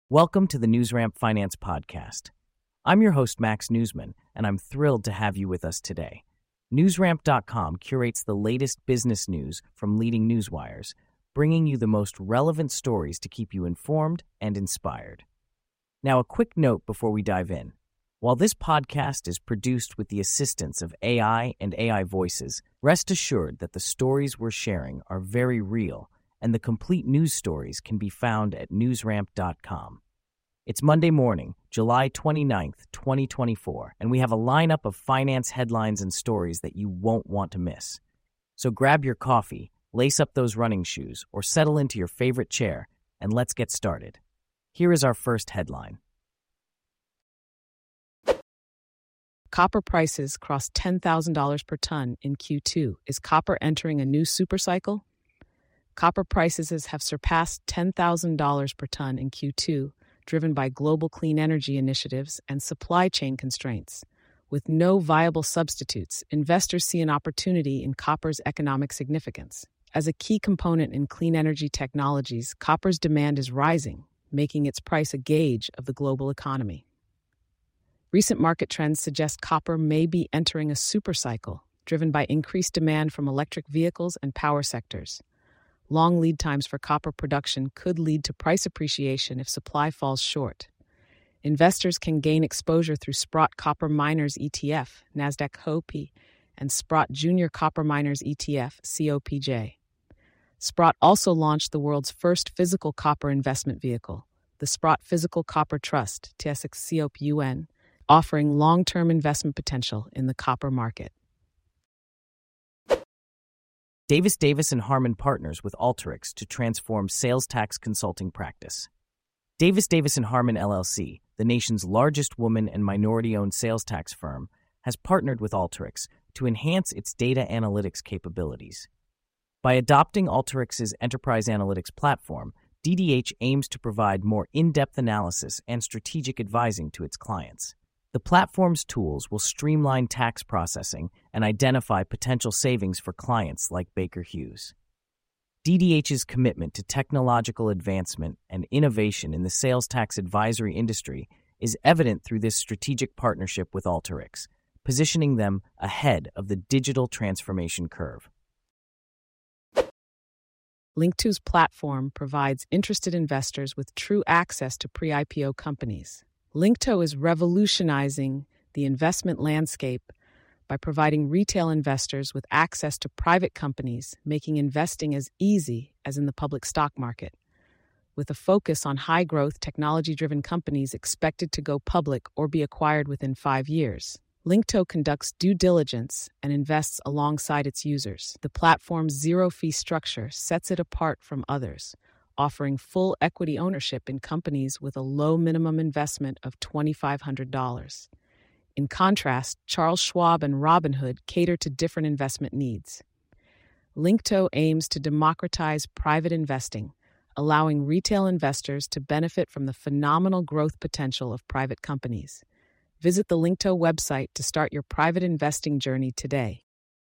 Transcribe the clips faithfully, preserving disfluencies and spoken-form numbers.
Welcome to the NewsRamp Finance Podcast. I'm your host, Max Newsman, and I'm thrilled to have you with us today. NewsRamp dot com curates the latest business news from leading newswires, bringing you the most relevant stories to keep you informed and inspired. Now, a quick note before we dive in. While this podcast is produced with the assistance of A I and A I voices, rest assured that the stories we're sharing are very real, and the complete news stories can be found at NewsRamp dot com. It's Monday morning, July twenty-ninth, twenty twenty-four, and we have a lineup of finance headlines and stories that you won't want to miss. So grab your coffee, lace up those running shoes, or settle into your favorite chair, and let's get started. Here is our first headline. Copper prices crossed ten thousand dollars per ton in Q two. Is copper entering a new supercycle? Copper prices have surpassed ten thousand dollars per ton in Q two, driven by global clean energy initiatives and supply chain constraints. With no viable substitutes, investors see an opportunity in copper's economic significance. As a key component in clean energy technologies, copper's demand is rising, making its price a gauge of the global economy. Recent market trends suggest copper may be entering a supercycle, driven by increased demand from electric vehicles and power sectors. Long lead times for copper production could lead to price appreciation if supply falls short. Investors can gain exposure through Sprott Copper Miners E T F, Nasdaq H O P E, and Sprott Junior Copper Miners E T F, C O P J. Sprott also launched the world's first physical copper investment vehicle, the Sprott Physical Copper Trust, T S X C O P U N, offering long-term investment potential in the copper market. Davis Davis and Harmon partners with Alteryx to transform sales tax consulting practice. Davis Davis and Harmon L L C, the nation's largest woman and minority-owned sales tax firm, has partnered with Alteryx to enhance its data analytics capabilities. By adopting Alteryx's enterprise analytics platform, D D H aims to provide more in-depth analysis and strategic advising to its clients. The platform's tools will streamline tax processing and identify potential savings for clients like Baker Hughes. D D H's commitment to technological advancement and innovation in the sales tax advisory industry is evident through this strategic partnership with Alteryx, positioning them ahead of the digital transformation curve. Linqto's platform provides interested investors with true access to pre-I P O companies. Linqto is revolutionizing the investment landscape by providing retail investors with access to private companies, making investing as easy as in the public stock market. With a focus on high-growth, technology-driven companies expected to go public or be acquired within five years, Linqto conducts due diligence and invests alongside its users. The platform's zero-fee structure sets it apart from others, offering full equity ownership in companies with a low minimum investment of two thousand five hundred dollars. In contrast, Charles Schwab and Robinhood cater to different investment needs. Linqto aims to democratize private investing, allowing retail investors to benefit from the phenomenal growth potential of private companies. Visit the Linqto website to start your private investing journey today.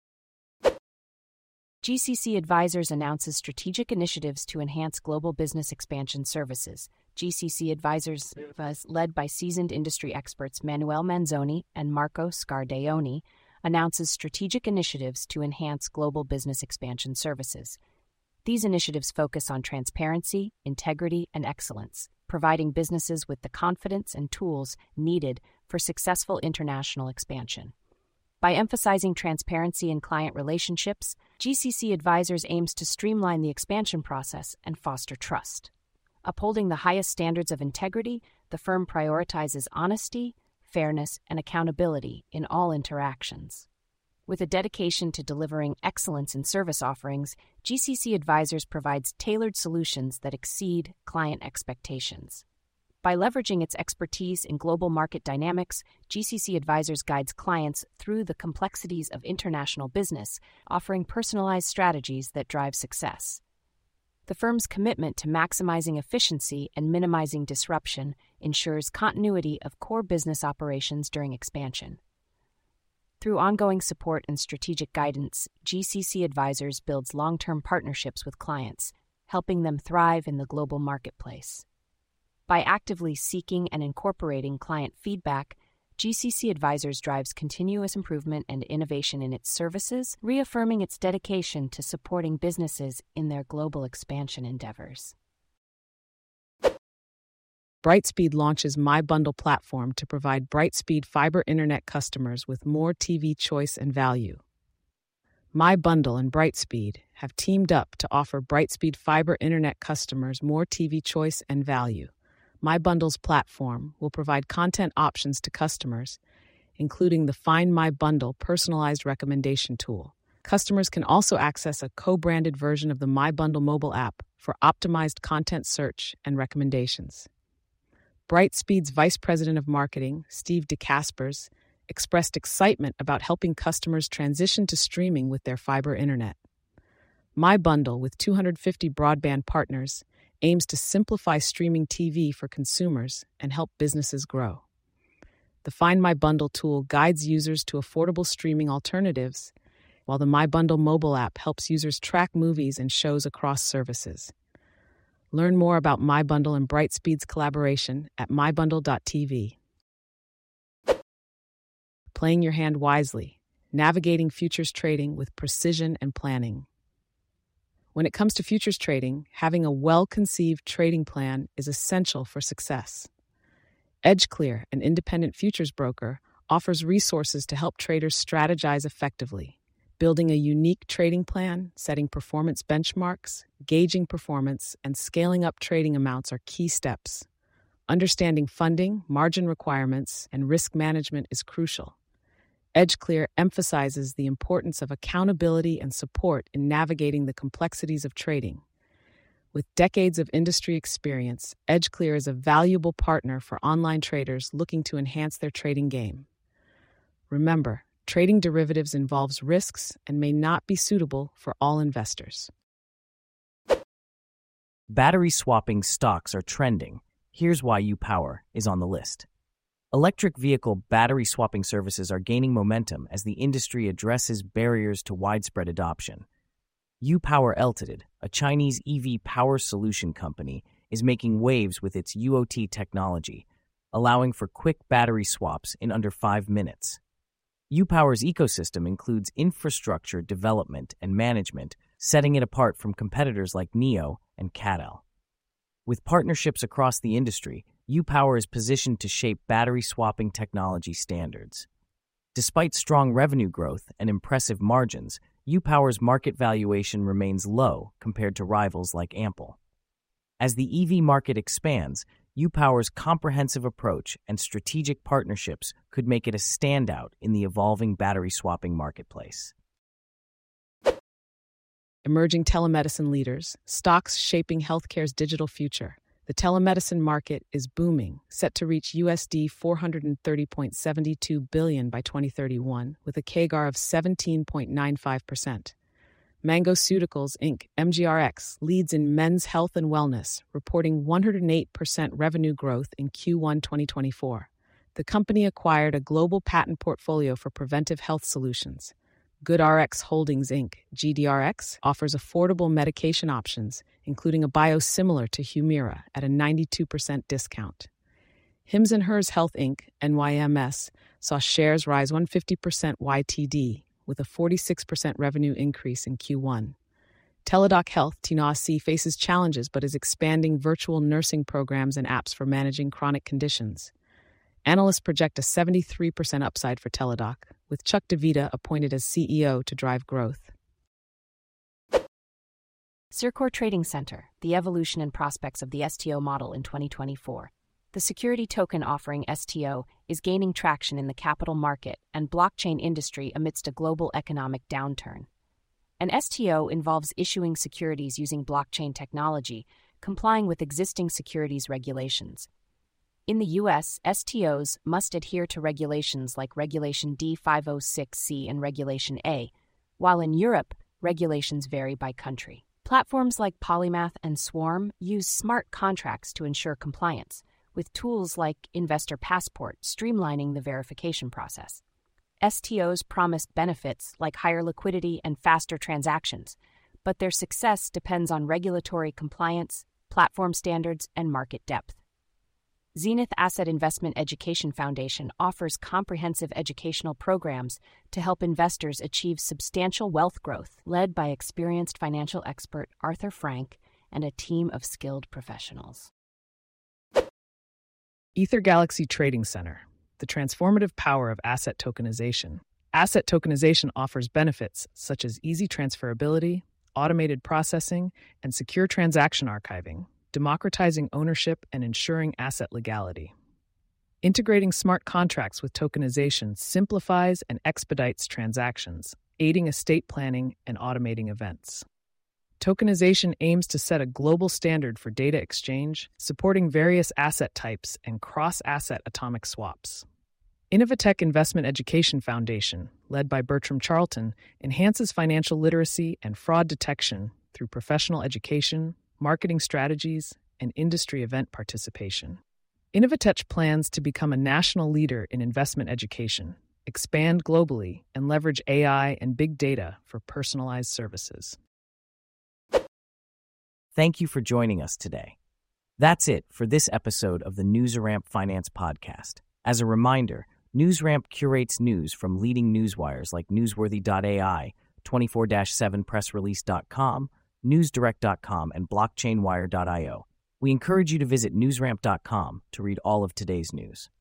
G C C Advisors announces strategic initiatives to enhance global business expansion services. G C C Advisors, led by seasoned industry experts Manuel Manzoni and Marco Scardeoni, announces strategic initiatives to enhance global business expansion services. These initiatives focus on transparency, integrity, and excellence, providing businesses with the confidence and tools needed for successful international expansion. By emphasizing transparency in client relationships, G C C Advisors aims to streamline the expansion process and foster trust. Upholding the highest standards of integrity, the firm prioritizes honesty, fairness, and accountability in all interactions. With a dedication to delivering excellence in service offerings, G C C Advisors provides tailored solutions that exceed client expectations. By leveraging its expertise in global market dynamics, G C C Advisors guides clients through the complexities of international business, offering personalized strategies that drive success. The firm's commitment to maximizing efficiency and minimizing disruption ensures continuity of core business operations during expansion. Through ongoing support and strategic guidance, G C C Advisors builds long-term partnerships with clients, helping them thrive in the global marketplace. By actively seeking and incorporating client feedback, G C C Advisors drives continuous improvement and innovation in its services, reaffirming its dedication to supporting businesses in their global expansion endeavors. Brightspeed launches MyBundle platform to provide Brightspeed fiber internet customers with more T V choice and value. MyBundle and Brightspeed have teamed up to offer Brightspeed fiber internet customers more T V choice and value. MyBundle's platform will provide content options to customers, including the Find My Bundle personalized recommendation tool. Customers can also access a co-branded version of the MyBundle mobile app for optimized content search and recommendations. Brightspeed's Vice President of Marketing, Steve DeCaspers, expressed excitement about helping customers transition to streaming with their fiber internet. MyBundle, with two hundred fifty broadband partners, aims to simplify streaming T V for consumers and help businesses grow. The Find My Bundle tool guides users to affordable streaming alternatives, while the MyBundle mobile app helps users track movies and shows across services. Learn more about MyBundle and Brightspeed's collaboration at my bundle dot t v. Playing your hand wisely, navigating futures trading with precision and planning. When it comes to futures trading, having a well-conceived trading plan is essential for success. EdgeClear, an independent futures broker, offers resources to help traders strategize effectively. Building a unique trading plan, setting performance benchmarks, gauging performance, and scaling up trading amounts are key steps. Understanding funding, margin requirements, and risk management is crucial. EdgeClear emphasizes the importance of accountability and support in navigating the complexities of trading. With decades of industry experience, EdgeClear is a valuable partner for online traders looking to enhance their trading game. Remember, trading derivatives involves risks and may not be suitable for all investors. Battery swapping stocks are trending. Here's why UPower is on the list. Electric vehicle battery swapping services are gaining momentum as the industry addresses barriers to widespread adoption. UPower Limited, a Chinese E V power solution company, is making waves with its U O T technology, allowing for quick battery swaps in under five minutes. UPower's ecosystem includes infrastructure development and management, setting it apart from competitors like NIO and C A T L. With partnerships across the industry, UPower is positioned to shape battery swapping technology standards. Despite strong revenue growth and impressive margins, UPower's market valuation remains low compared to rivals like Ampol. As the E V market expands, UPower's comprehensive approach and strategic partnerships could make it a standout in the evolving battery swapping marketplace. Emerging telemedicine leaders, stocks shaping healthcare's digital future. The telemedicine market is booming, set to reach U S D four hundred thirty point seven two billion dollars by twenty thirty-one, with a C A G R of seventeen point nine five percent. Mangoceuticals, Incorporated, M G R X, leads in men's health and wellness, reporting one hundred eight percent revenue growth in Q one twenty twenty-four. The company acquired a global patent portfolio for preventive health solutions. GoodRx Holdings, Incorporated, G D R X, offers affordable medication options, including a biosimilar to Humira at a ninety-two percent discount. Hims and Hers Health, Incorporated, N Y M S, saw shares rise one hundred fifty percent Y T D, with a forty-six percent revenue increase in Q one. Teladoc Health, T N A C, faces challenges but is expanding virtual nursing programs and apps for managing chronic conditions. Analysts project a seventy-three percent upside for Teladoc, with Chuck DeVita appointed as C E O to drive growth. Cyrcor Trading Center, the evolution and prospects of the S T O model in twenty twenty-four. The security token offering S T O is gaining traction in the capital market and blockchain industry amidst a global economic downturn. An S T O involves issuing securities using blockchain technology, complying with existing securities regulations. In the U S, S T Os must adhere to regulations like Regulation D five oh six C and Regulation A, while in Europe, regulations vary by country. Platforms like Polymath and Swarm use smart contracts to ensure compliance, with tools like Investor Passport streamlining the verification process. S T Os promise benefits like higher liquidity and faster transactions, but their success depends on regulatory compliance, platform standards, and market depth. Zenith Asset Investment Education Foundation offers comprehensive educational programs to help investors achieve substantial wealth growth, led by experienced financial expert Arthur Frank and a team of skilled professionals. Ether Galaxy Trading Center, the transformative power of asset tokenization. Asset tokenization offers benefits such as easy transferability, automated processing, and secure transaction archiving, democratizing ownership and ensuring asset legality. Integrating smart contracts with tokenization simplifies and expedites transactions, aiding estate planning and automating events. Tokenization aims to set a global standard for data exchange, supporting various asset types and cross-asset atomic swaps. Innovatech Investment Education Foundation, led by Bertram Charlton, enhances financial literacy and fraud detection through professional education, marketing strategies, and industry event participation. Innovatech plans to become a national leader in investment education, expand globally, and leverage A I and big data for personalized services. Thank you for joining us today. That's it for this episode of the NewsRamp Finance Podcast. As a reminder, NewsRamp curates news from leading newswires like newsworthy dot A I, twenty-four seven press release dot com, newsdirect dot com, and blockchain wire dot io. We encourage you to visit newsramp dot com to read all of today's news.